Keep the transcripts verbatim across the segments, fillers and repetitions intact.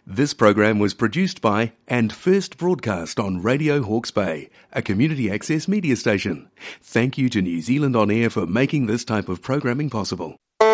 This program was produced by and first broadcast on Radio Hawke's Bay, a community access media station. Thank you to New Zealand On Air for making this type of programming possible.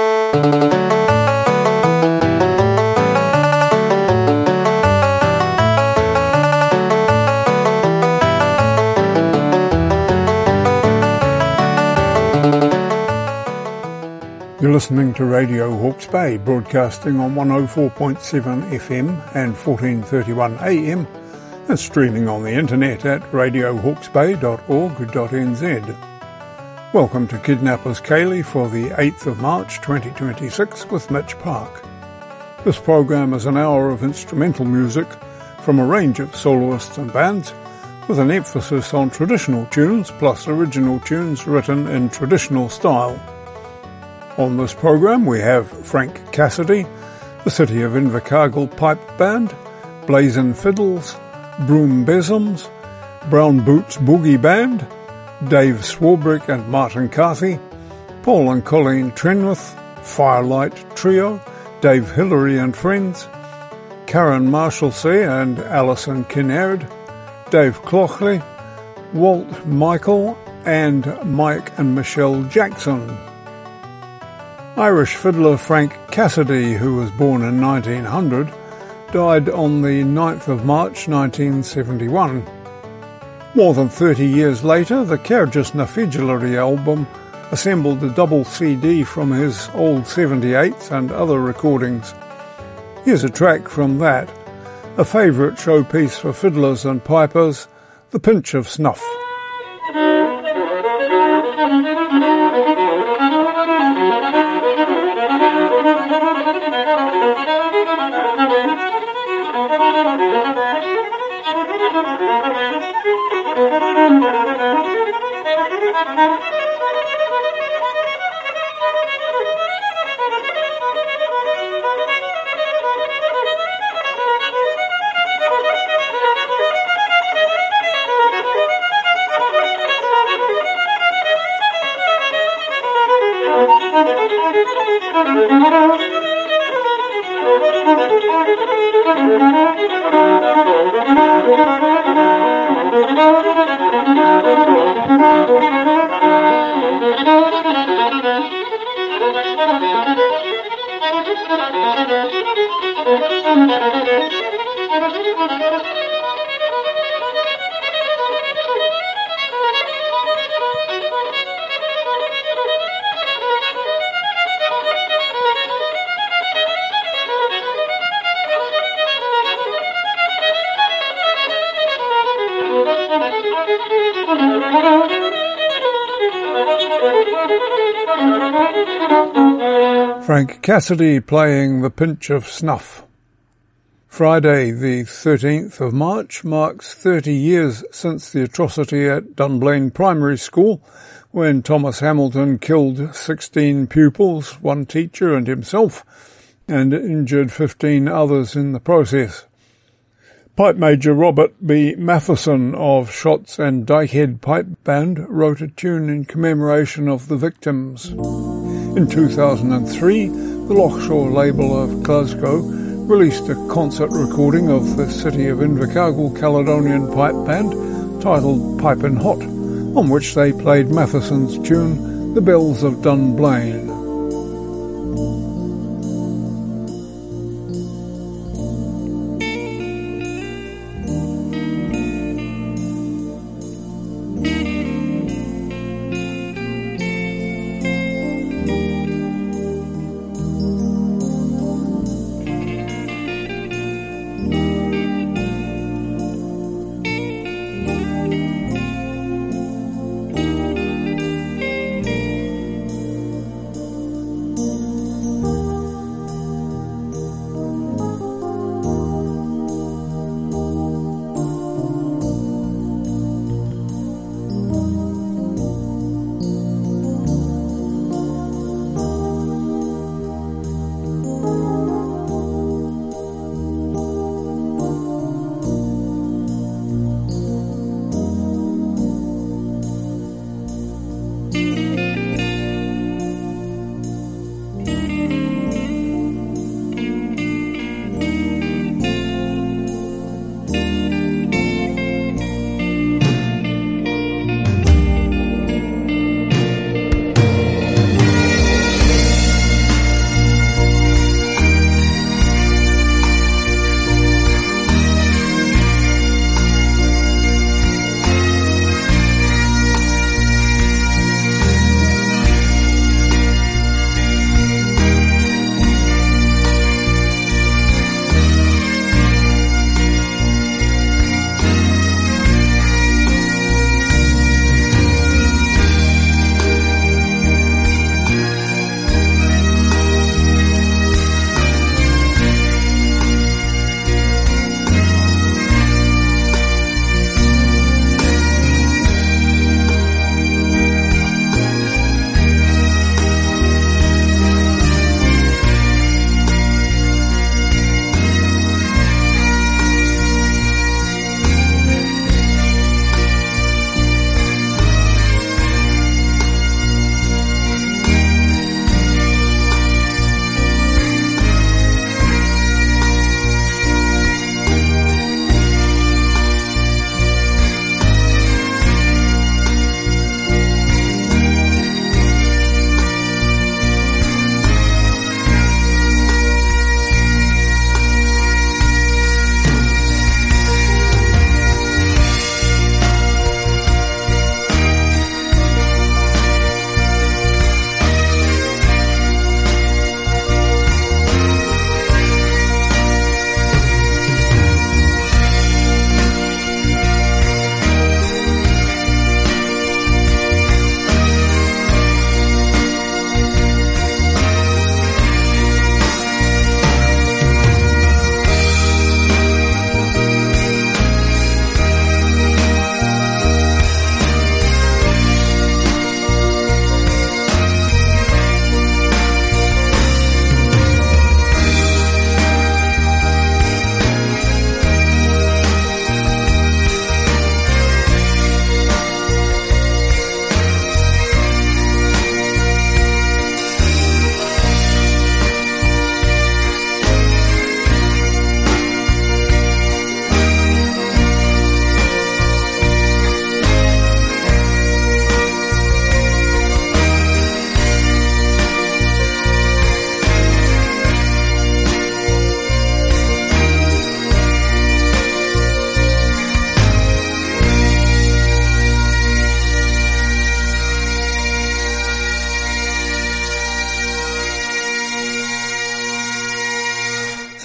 You're listening to Radio Hawke's Bay, broadcasting on one oh four point seven F M and fourteen thirty-one A M, and streaming on the internet at radio hawke's bay dot org dot n z. Welcome to Kidnappers Ceilidh for the eighth of March twenty twenty-six with Mitch Park. This program is an hour of instrumental music from a range of soloists and bands, with an emphasis on traditional tunes plus original tunes written in traditional style. On this program we have Frank Cassidy, the City of Invercargill Pipe Band, Blazin' Fiddles, Broom Besoms, Brown Boots Boogie Band, Dave Swarbrick and Martin Carthy, Paul and Colleen Trenwith, Firelight Trio, Dave Hillary and Friends, Karen Marshalsea and Alison Kinnaird, Dave Clochley, Walt Michael and Mike and Michelle Jackson. Irish fiddler Frank Cassidy, who was born in nineteen hundred, died on the ninth of March nineteen seventy-one. More than thirty years later, the Cairdeas na Figilary album assembled a double C D from his old seventy-eights and other recordings. Here's a track from that, a favourite showpiece for fiddlers and pipers, The Pinch of Snuff. Frank Cassidy playing The Pinch of Snuff. Friday the thirteenth of March marks thirty years since the atrocity at Dunblane Primary School, when Thomas Hamilton killed sixteen pupils, one teacher and himself, and injured fifteen others in the process. Pipe Major Robert B. Matheson of Shotts and Dykehead Pipe Band wrote a tune in commemoration of the victims. In two thousand three, the Lochshore label of Glasgow released a concert recording of the City of Invercargill Caledonian Pipe Band titled Pipin' Hot, on which they played Matheson's tune, The Bells of Dunblane.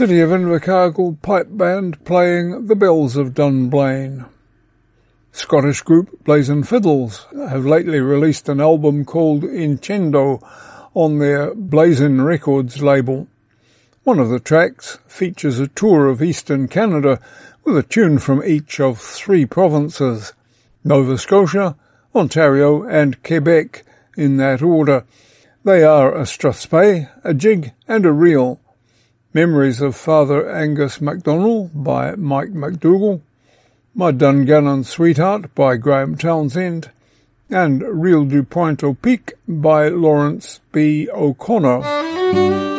City of Invercargill Pipe Band playing The Bells of Dunblane. Scottish group Blazin' Fiddles have lately released an album called Incendo on their Blazin' Records label. One of the tracks features a tour of eastern Canada with a tune from each of three provinces, Nova Scotia, Ontario and Quebec in that order. They are a strathspey, a jig and a reel. Memories of Father Angus MacDonald by Mike McDougall, My Dungannon Sweetheart by Graham Townsend, and Reel du Point au Pic by Lawrence B. O'Connor.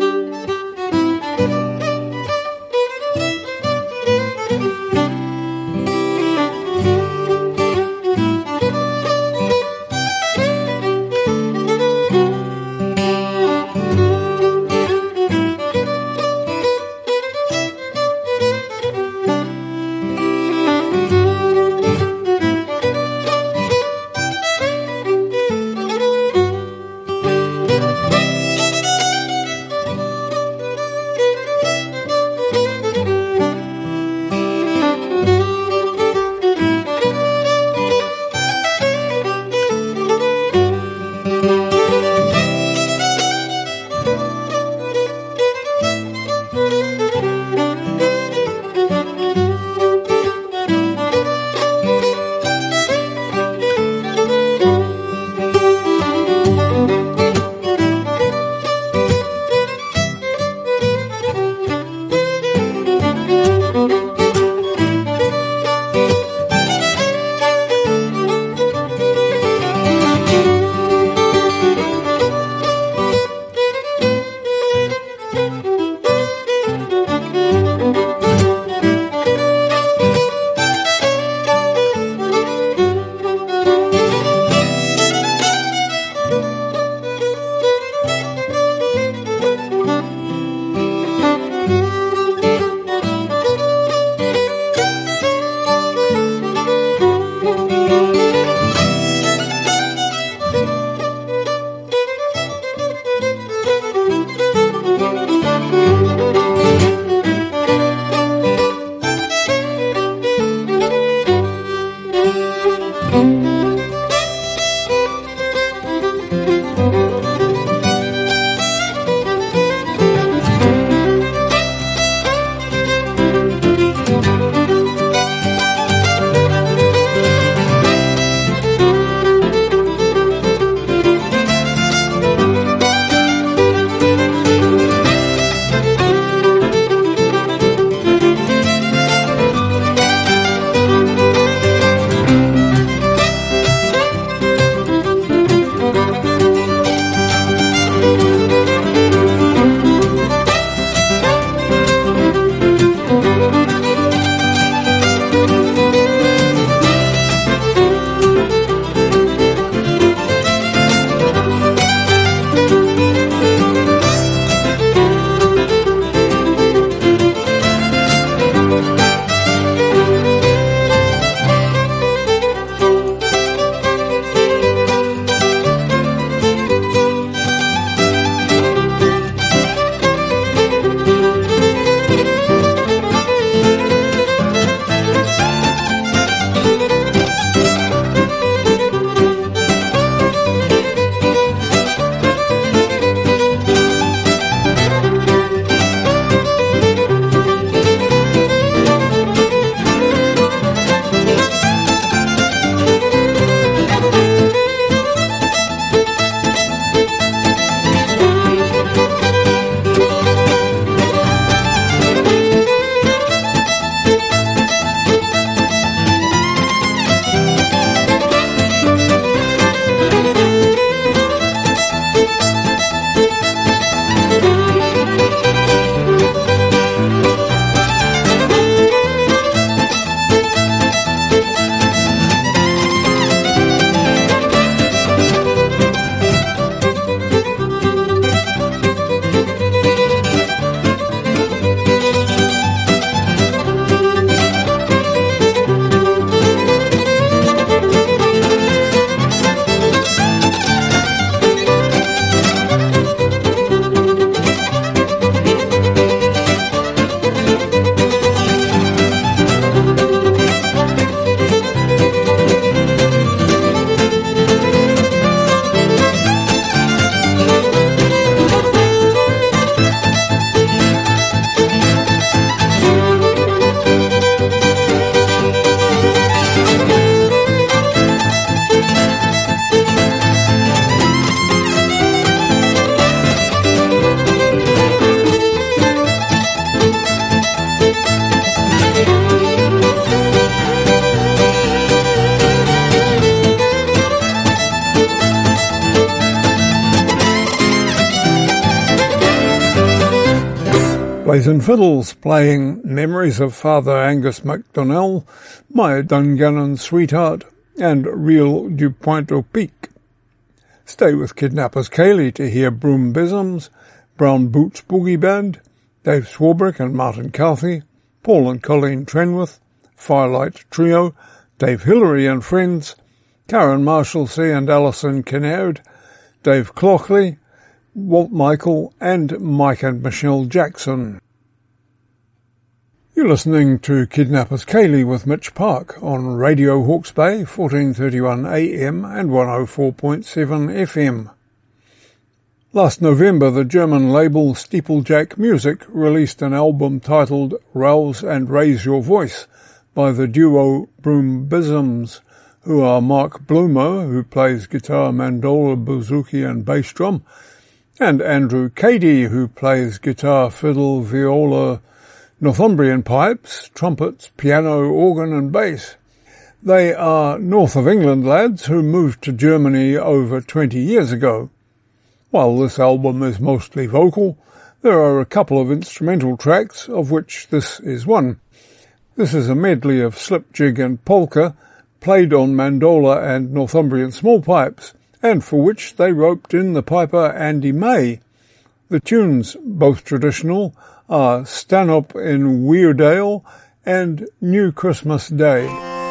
Blazin' Fiddles playing Memories of Father Angus MacDonnell, My Dungannon Sweetheart and Real du Pointe-au-Pic. Stay with Kidnappers Ceilidh to hear Broom Bisms, Brown Boots Boogie Band, Dave Swarbrick and Martin Carthy, Paul and Colleen Trenwith, Firelight Trio, Dave Hillary and Friends, Karen Marshalsea and Alison Kinnaird, Dave Clockley, Walt Michael and Mike and Michelle Jackson. You're listening to Kidnappers Ceilidh with Mitch Park on Radio Hawke's Bay, fourteen thirty-one A M and one oh four point seven F M. Last November, the German label Steeplejack Music released an album titled Rouse and Raise Your Voice by the duo Broom Bisms, who are Mark Bloomer, who plays guitar, mandola, bouzouki and bass drum, and Andrew Cady, who plays guitar, fiddle, viola, Northumbrian pipes, trumpets, piano, organ and bass. They are North of England lads who moved to Germany over twenty years ago. While this album is mostly vocal, there are a couple of instrumental tracks, of which this is one. This is a medley of slip jig and polka, played on mandola and Northumbrian small pipes, and for which they roped in the piper Andy May. The tunes, both traditional, are Stanhope in Weardale and New Christmas Day.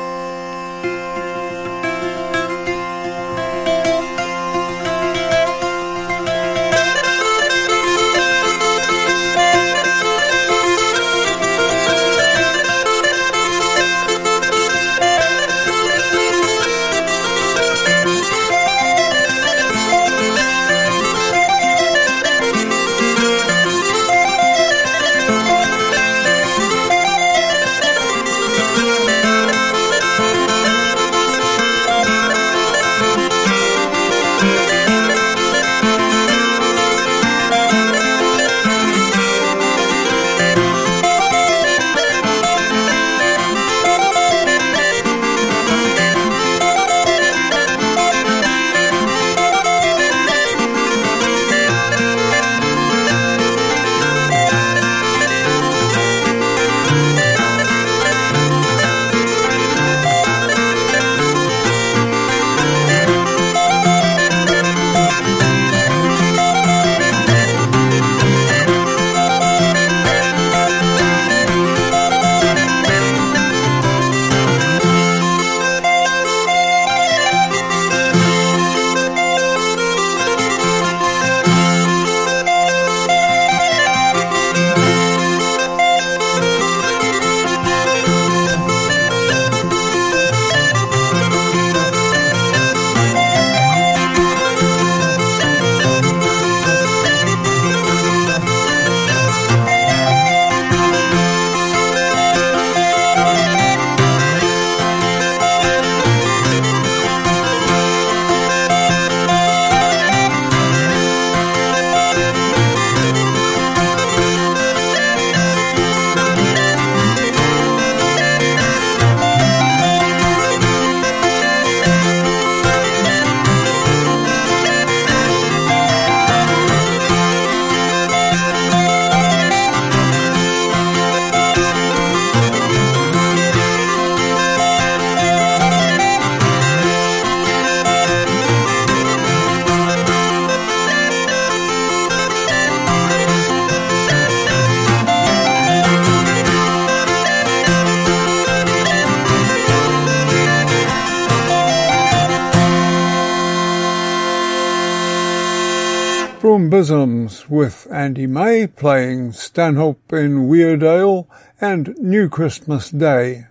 Broom Bisms with Andy May playing Stanhope in Weardale and New Christmas Day.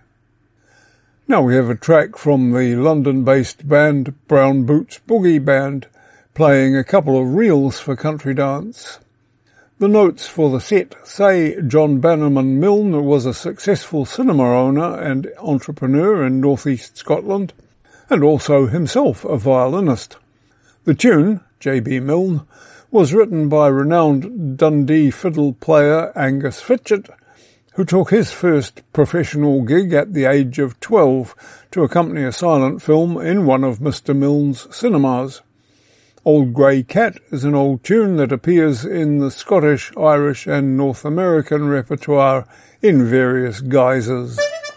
Now we have a track from the London-based band Brown Boots Boogie Band playing a couple of reels for country dance. The notes for the set say John Bannerman Milne was a successful cinema owner and entrepreneur in northeast Scotland, and also himself a violinist. The tune, J B Milne, was written by renowned Dundee fiddle player Angus Fitchett, who took his first professional gig at the age of twelve to accompany a silent film in one of Mister Milne's cinemas. Old Grey Cat is an old tune that appears in the Scottish, Irish and North American repertoire in various guises.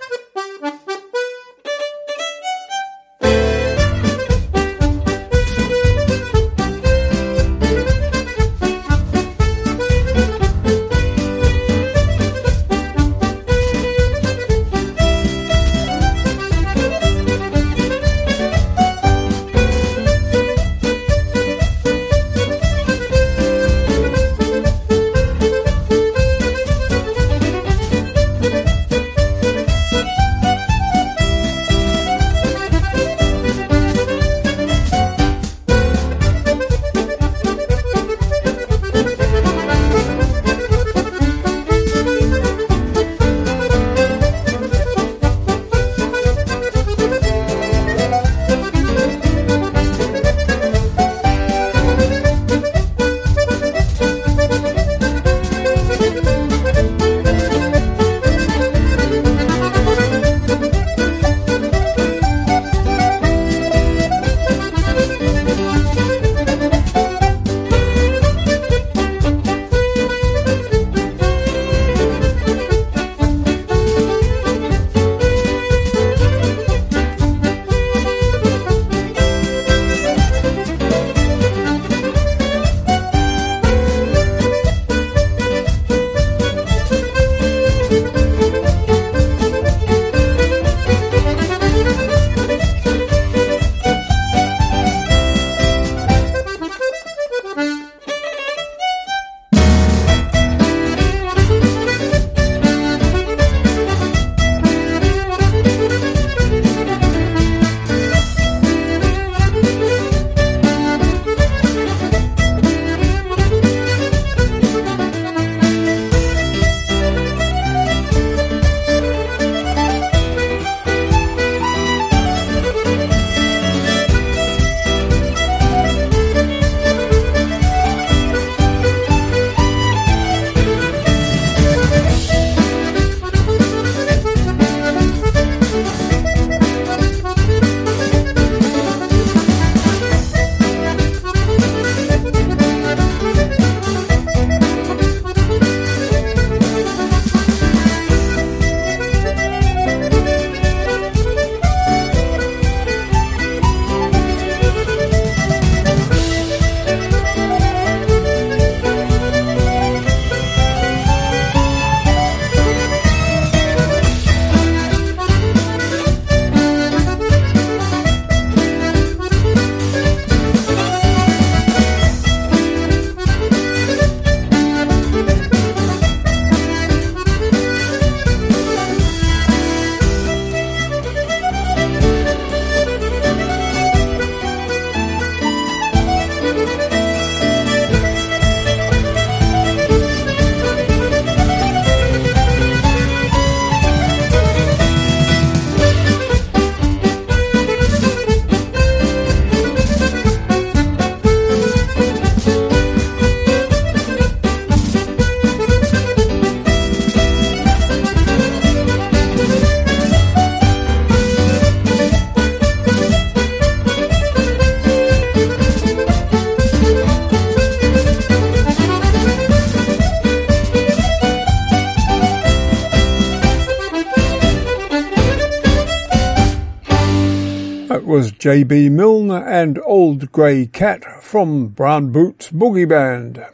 Was J B Milne and Old Grey Cat from Brown Boots Boogie Band.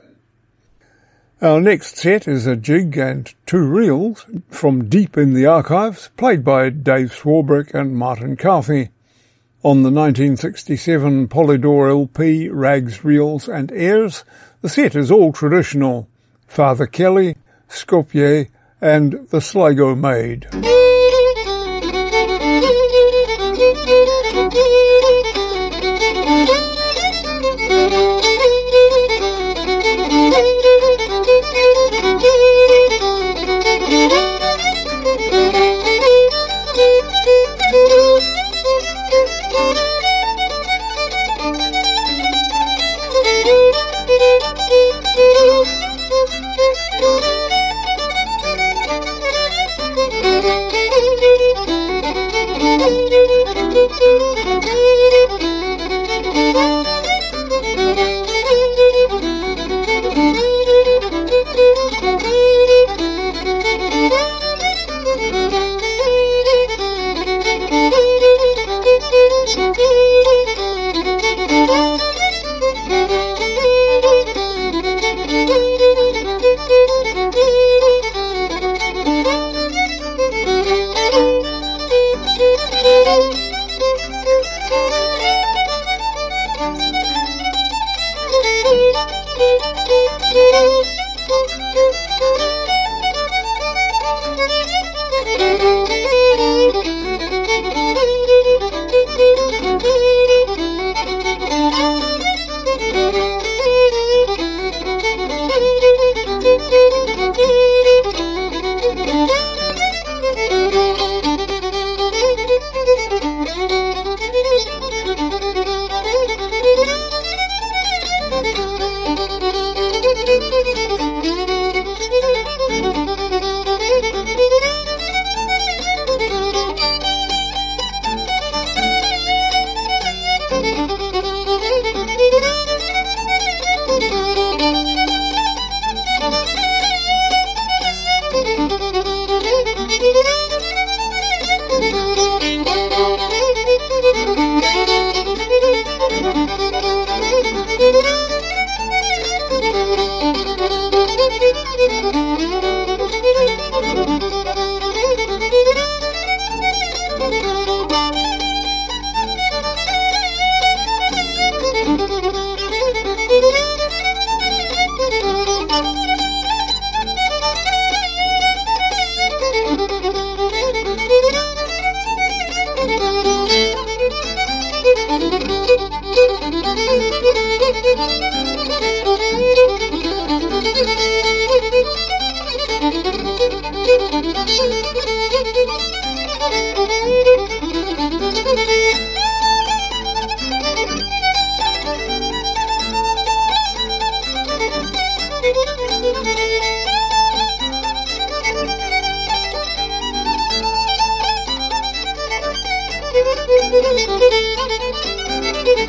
Our next set is a jig and two reels from deep in the archives, played by Dave Swarbrick and Martin Carthy. On the nineteen sixty-seven Polydor L P Rags, Reels and Airs, the set is all traditional: Father Kelly, Skopje and the Sligo Maid. Thank you.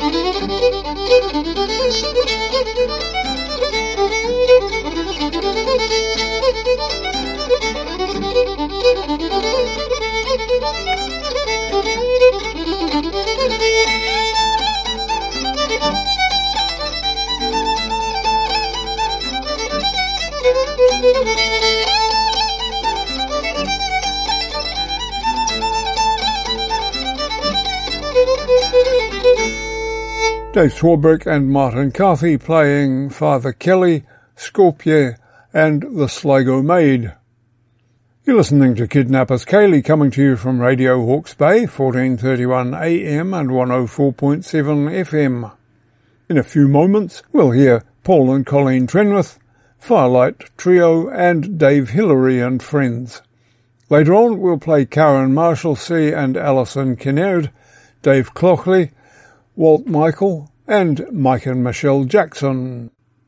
Dave Swarbrick and Martin Carthy playing Father Kelly, Scorpio and the Sligo Maid. You're listening to Kidnappers Ceilidh, coming to you from Radio Hawke's Bay, fourteen thirty-one A M and one oh four point seven F M. In a few moments we'll hear Paul and Colleen Trenwith, Firelight Trio and Dave Hillary and Friends. Later on we'll play Karen Marshalsea and Alison Kinnaird, Dave Clockley, Walt Michael and Mike and Michelle Jackson.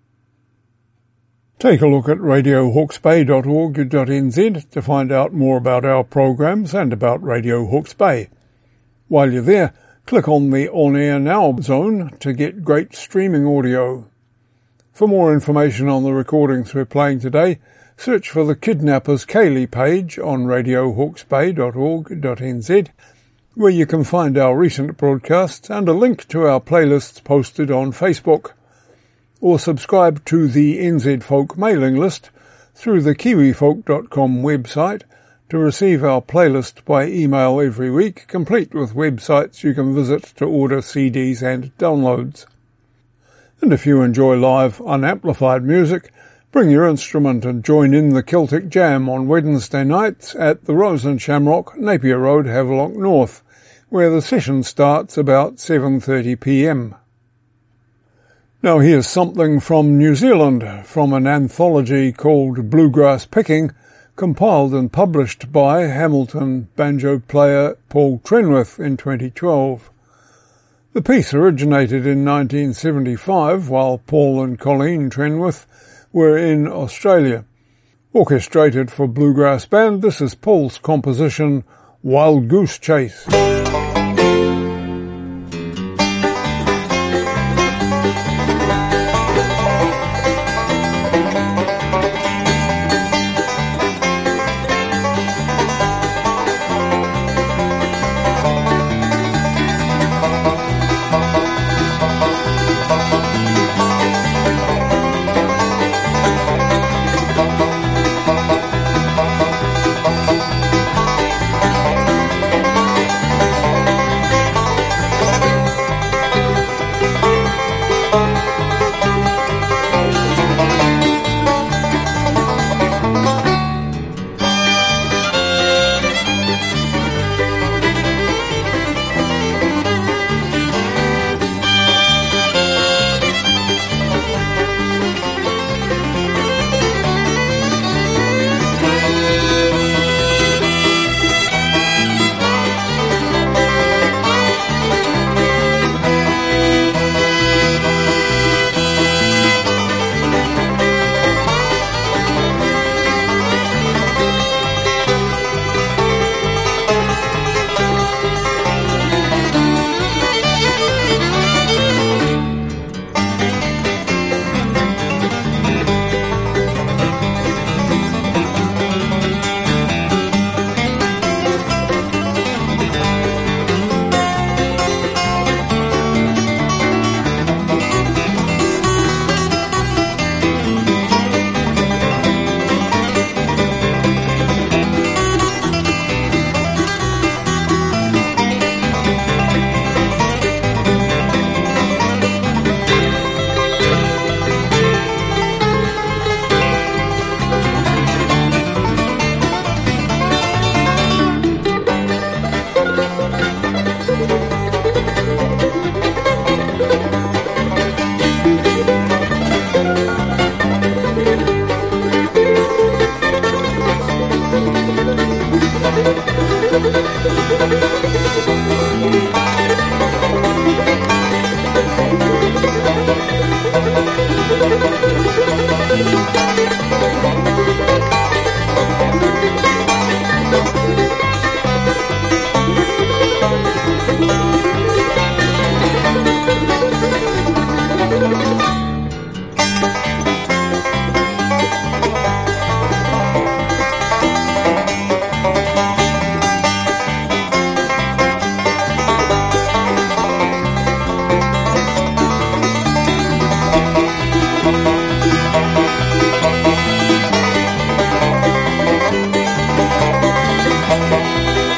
Take a look at radio hawke's bay dot org dot n z to find out more about our programs and about Radio Hawke's Bay. While you're there, click on the On Air Now zone to get great streaming audio. For more information on the recordings we're playing today, search for the Kidnappers Ceilidh page on radio hawke's bay dot org dot n z, where you can find our recent broadcasts and a link to our playlists posted on Facebook. Or subscribe to the N Z Folk mailing list through the kiwi folk dot com website to receive our playlist by email every week, complete with websites you can visit to order C Ds and downloads. And if you enjoy live, unamplified music, bring your instrument and join in the Celtic Jam on Wednesday nights at the Rose and Shamrock, Napier Road, Havelock North, where the session starts about seven thirty p m. Now here's something from New Zealand, from an anthology called Bluegrass Picking, compiled and published by Hamilton banjo player Paul Trenwith in twenty twelve. The piece originated in nineteen seventy-five while Paul and Colleen Trenwith were in Australia. Orchestrated for Bluegrass Band, this is Paul's composition, Wild Goose Chase.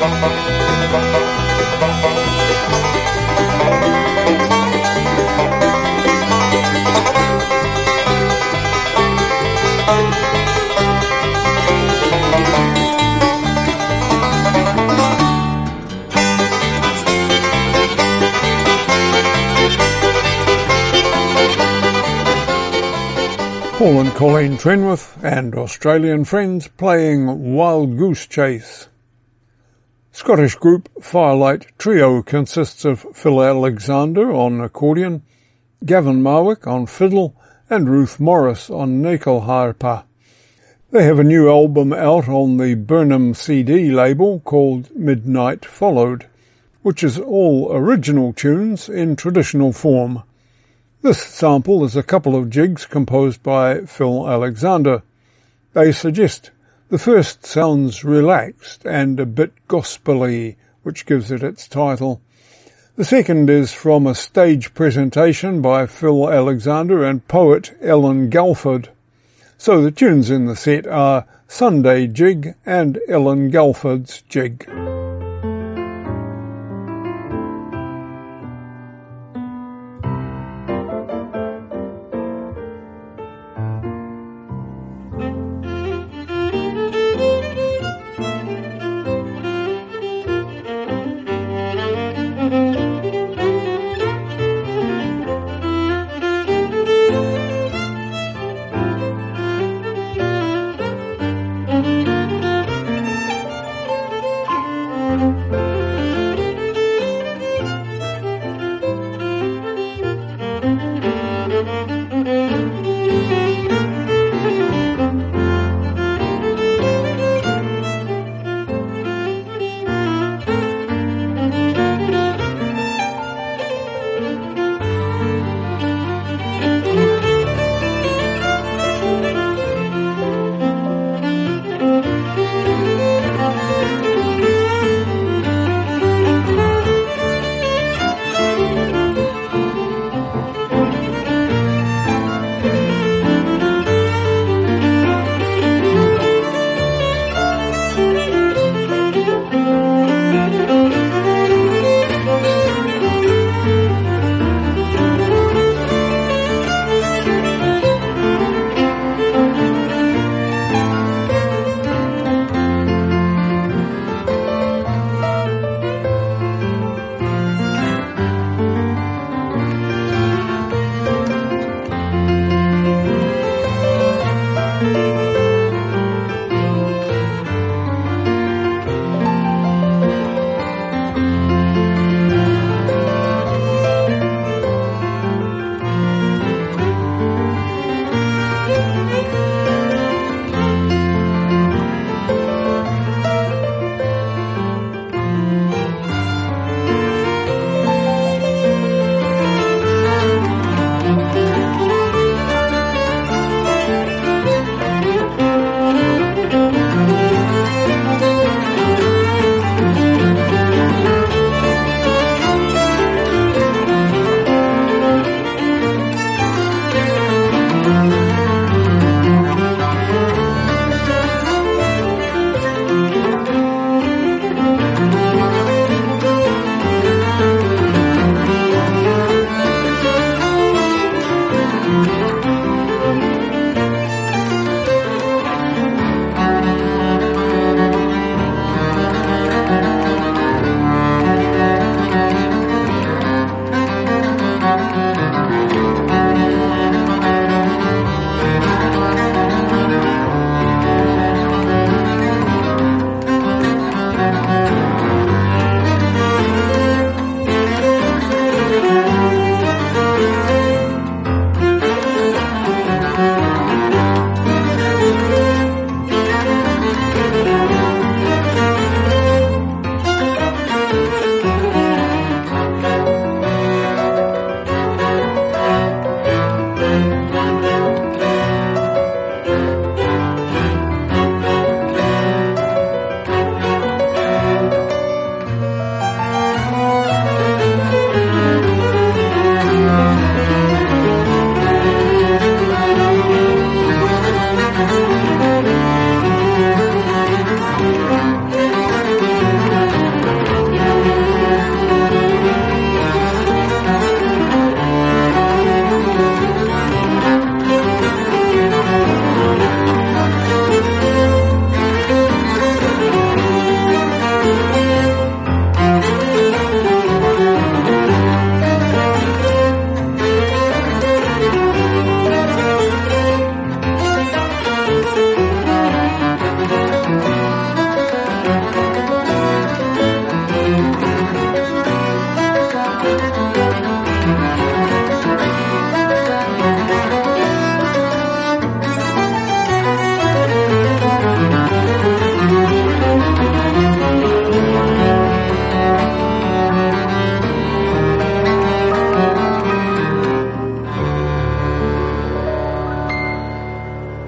Paul and Colleen Trenwith and Australian friends playing Wild Goose Chase. Scottish group Firelight Trio consists of Phil Alexander on accordion, Gavin Marwick on fiddle and Ruth Morris on nagelharpa. They have a new album out on the Burnham C D label called Midnight Followed, which is all original tunes in traditional form. This sample is a couple of jigs composed by Phil Alexander. They suggest the first sounds relaxed and a bit gospel-y, which gives it its title. The second is from a stage presentation by Phil Alexander and poet Ellen Galford. So the tunes in the set are Sunday Jig and Ellen Galford's Jig.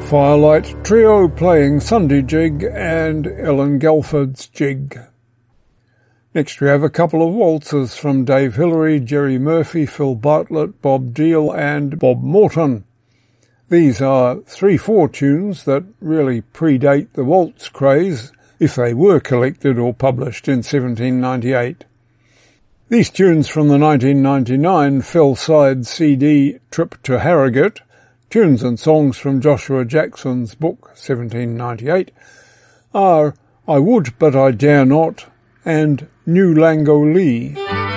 Firelight Trio playing Sunday Jig and Ellen Gelford's Jig. Next we have a couple of waltzes from Dave Hillary, Jerry Murphy, Phil Bartlett, Bob Deal and Bob Morton. These are three four tunes that really predate the waltz craze, if they were collected or published in seventeen ninety-eight. These tunes from the nineteen ninety-nine Fellside C D Trip to Harrogate, tunes and songs from Joshua Jackson's book seventeen ninety-eight, are I Would But I Dare Not and New Lango Lee.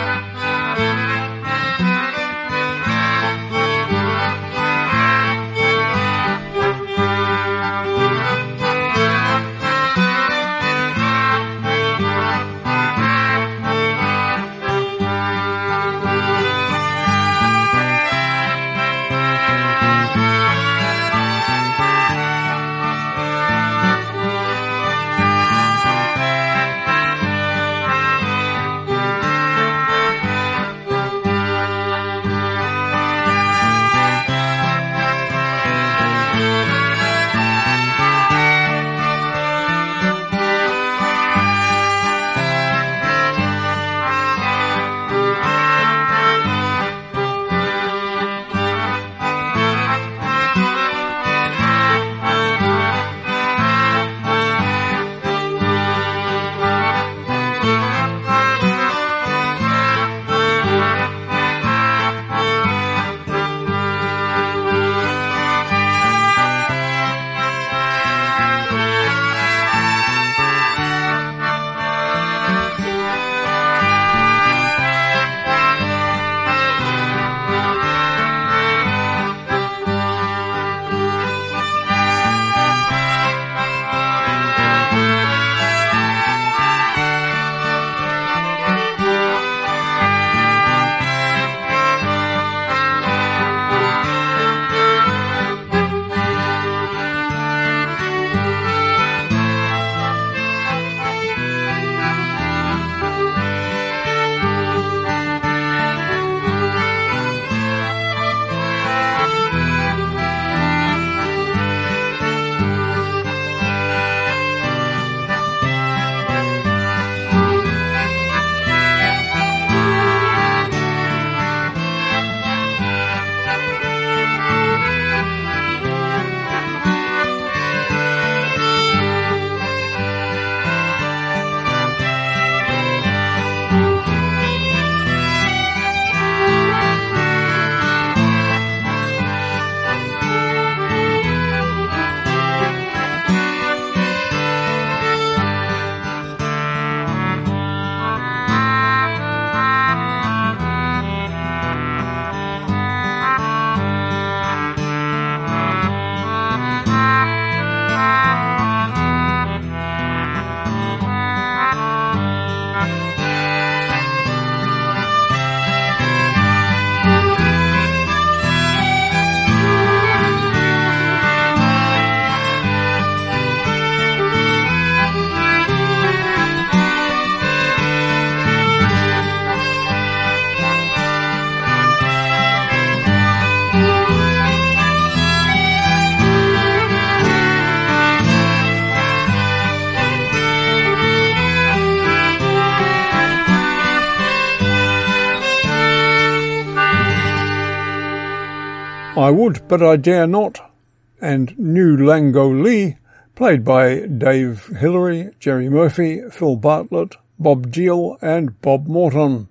I Would But I Dare Not and New Lango Lee, played by Dave Hillary, Jerry Murphy, Phil Bartlett, Bob Deal and Bob Morton.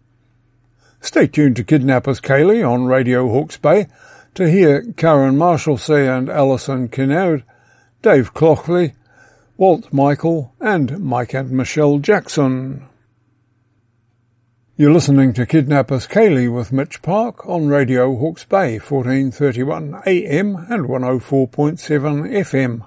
Stay tuned to Kidnappers Ceilidh on Radio Hawke's Bay to hear Karen Marshalsea and Alison Kinnaird, Dave Clockley, Walt Michael and Mike and Michelle Jackson. You're listening to Kidnappers Ceilidh with Mitch Park on Radio Hawke's Bay, fourteen thirty-one A M and one oh four point seven F M.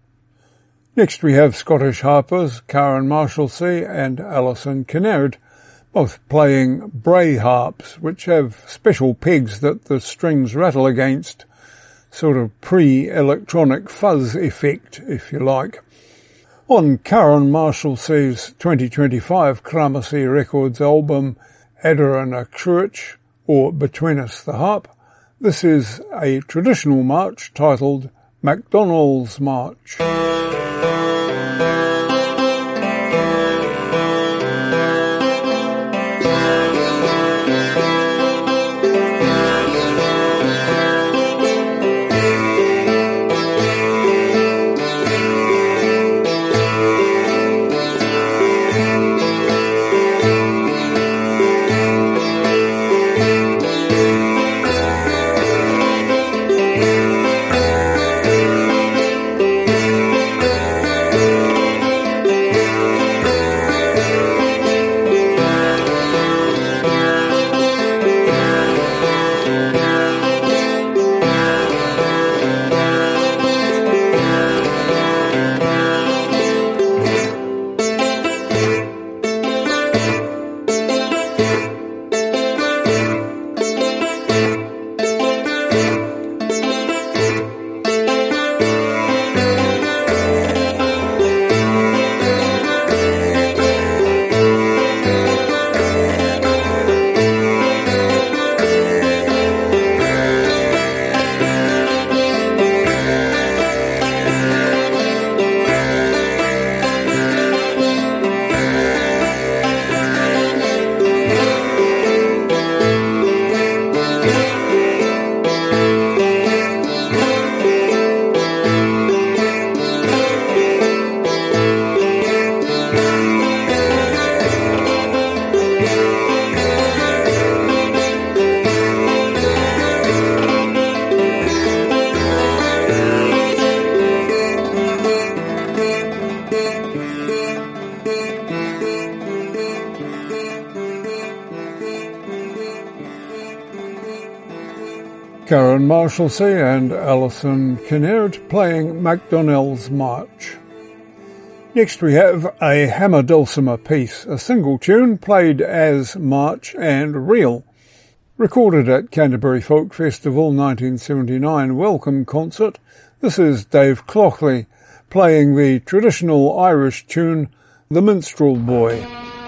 Next we have Scottish harpers Karen Marshalsea and Alison Kinnaird, both playing Bray harps, which have special pegs that the strings rattle against, sort of pre-electronic fuzz effect, if you like. On Karen Marshalsea's twenty twenty-five Kramercy Records album Adar na Cruach, or Between Us the Harp, this is a traditional march titled MacDonald's March. Karen Marshalsea and Alison Kinnaird playing MacDonald's March. Next we have a hammer dulcimer piece, a single tune played as March and Reel. Recorded at Canterbury Folk Festival nineteen seventy-nine welcome concert, this is Dave Clockley playing the traditional Irish tune, The Minstrel Boy.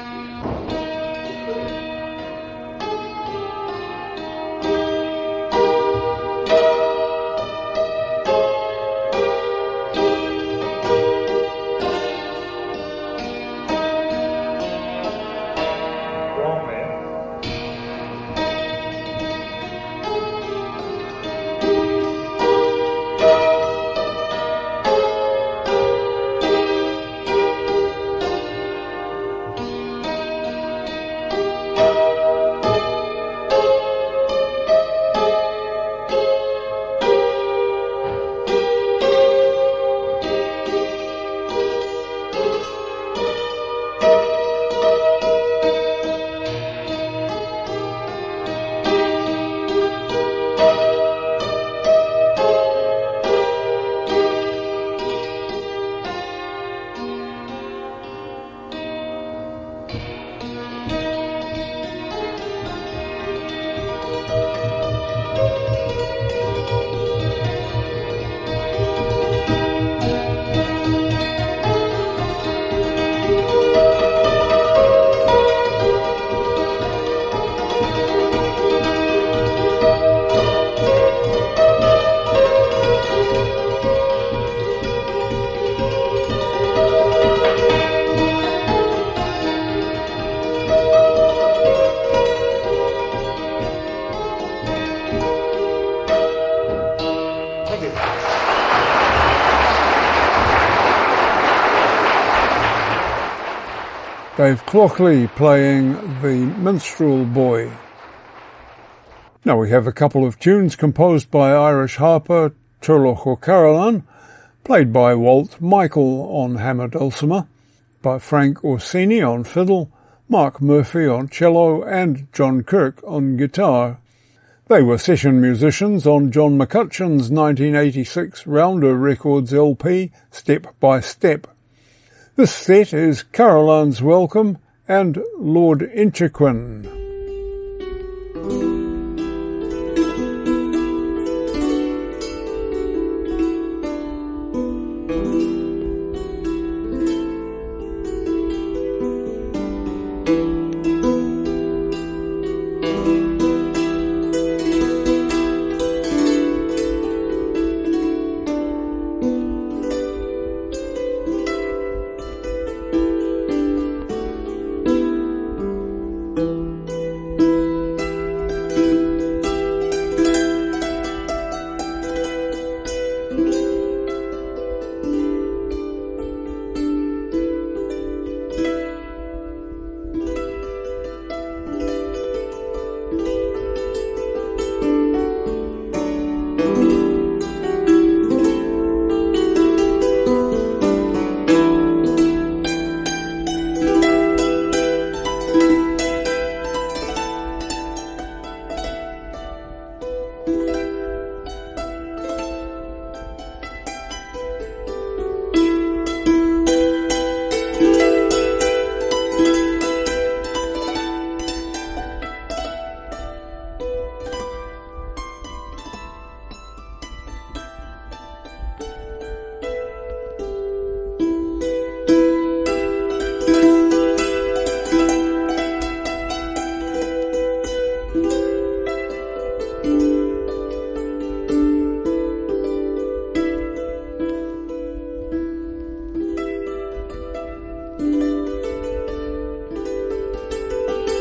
Dave Clockley playing The Minstrel Boy. Now we have a couple of tunes composed by Irish harper Turlough O'Carolan, played by Walt Michael on hammer dulcimer, by Frank Orsini on fiddle, Mark Murphy on cello and John Kirk on guitar. They were session musicians on John McCutcheon's nineteen eighty-six Rounder Records L P, Step by Step. This set is Carolan's Welcome and Lord Inchiquin.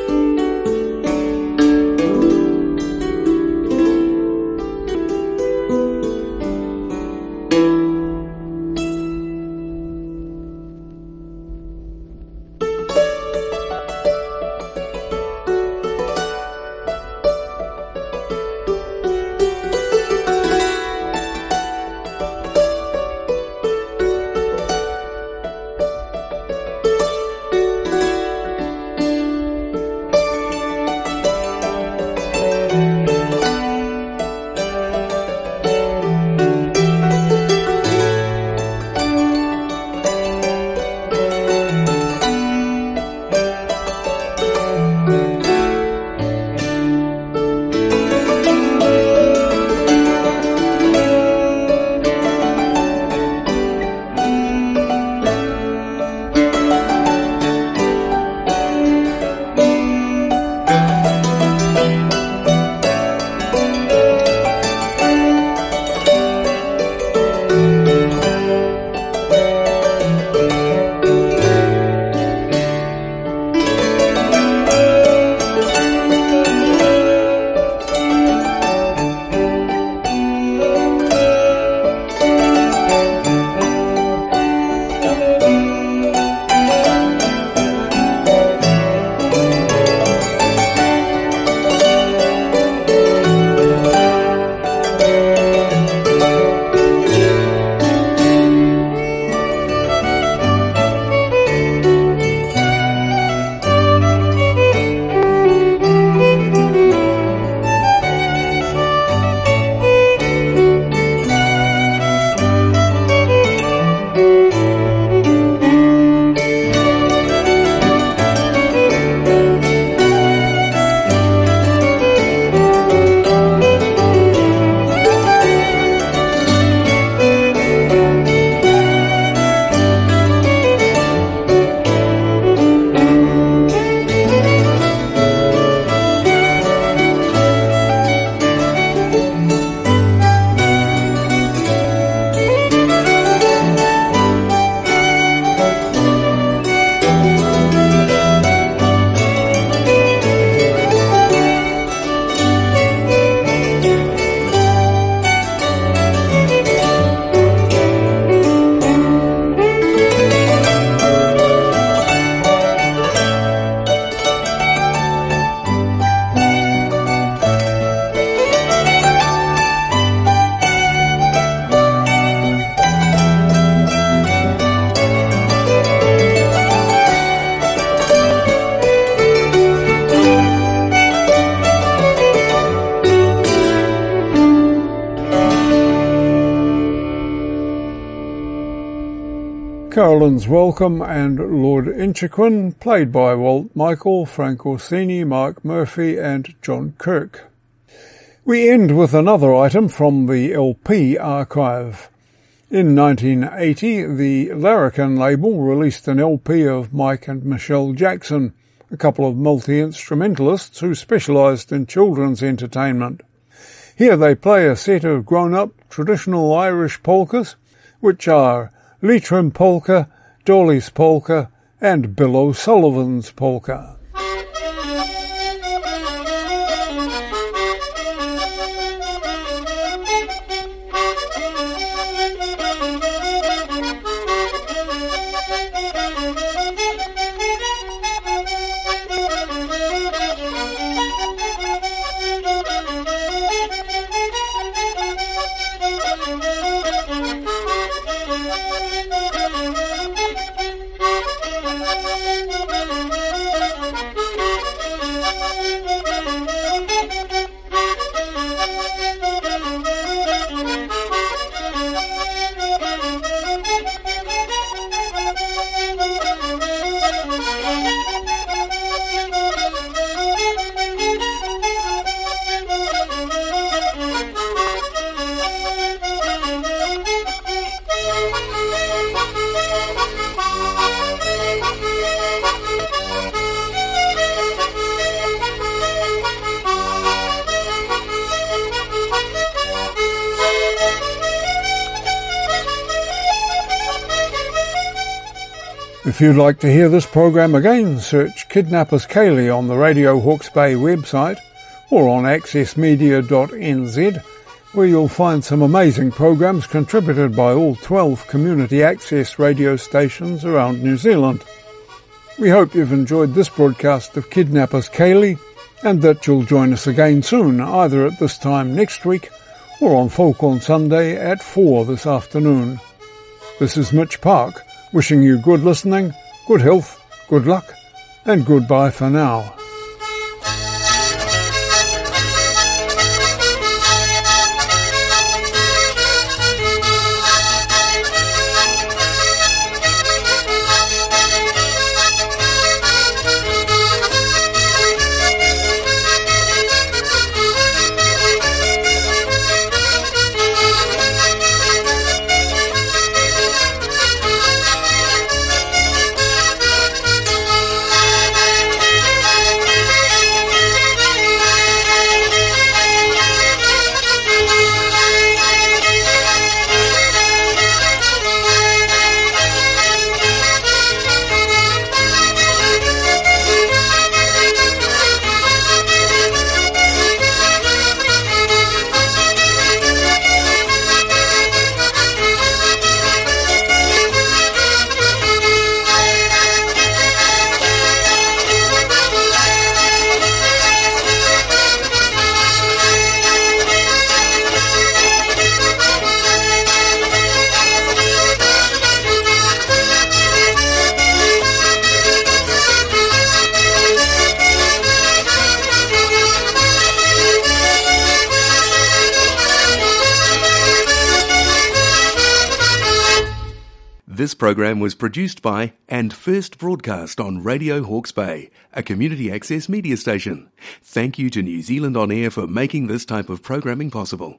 Carolyn's Welcome and Lord Inchiquin, played by Walt Michael, Frank Orsini, Mark Murphy and John Kirk. We end with another item from the L P archive. In nineteen eighty, the Larrikin label released an L P of Mike and Michelle Jackson, a couple of multi-instrumentalists who specialised in children's entertainment. Here they play a set of grown-up traditional Irish polkas, which are Leitrim Polka, Dolly's Polka and Bill O'Sullivan's Polka. If you'd like to hear this program again, search Kidnappers Kaylee on the Radio Hawke's Bay website or on access media dot n z, where you'll find some amazing programs contributed by all twelve community access radio stations around New Zealand. We hope you've enjoyed this broadcast of Kidnappers Kaylee and that you'll join us again soon, either at this time next week or on Folk on Sunday at four this afternoon. This is Mitch Park, wishing you good listening, good health, good luck, and goodbye for now. This program was produced by and first broadcast on Radio Hawke's Bay, a community access media station. Thank you to New Zealand On Air for making this type of programming possible.